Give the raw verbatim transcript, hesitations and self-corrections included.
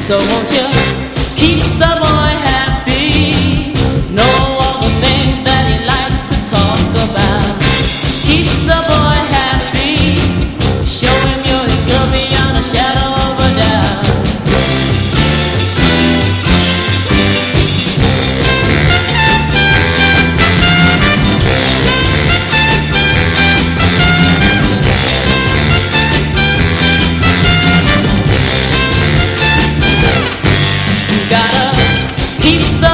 So won't you keep the boy happy? Know all the things that he likes to talk about. Keep the boy happy. Show him you're his girl beyond a shadow of a doubt. You gotta keep the